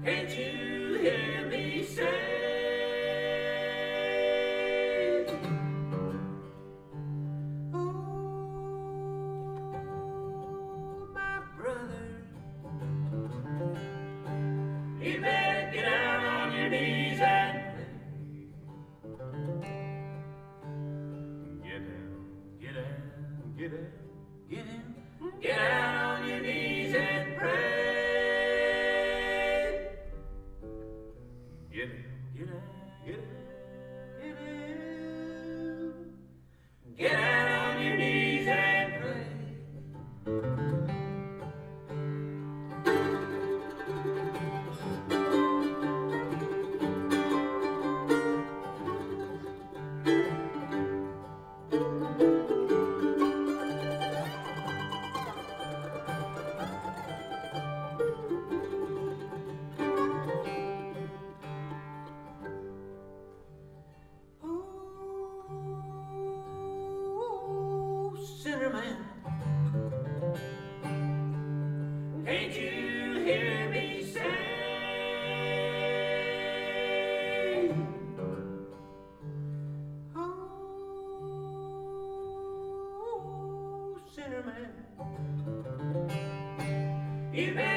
Can't you hear me say? Oh, my brother, you better get out on your knees and get down, get down, get down, get down, get out on your knees and pray. Get down, get down, get down, get down, get out on your knees and pray. Sinner man, can't you hear me say? Oh, sinner man, you better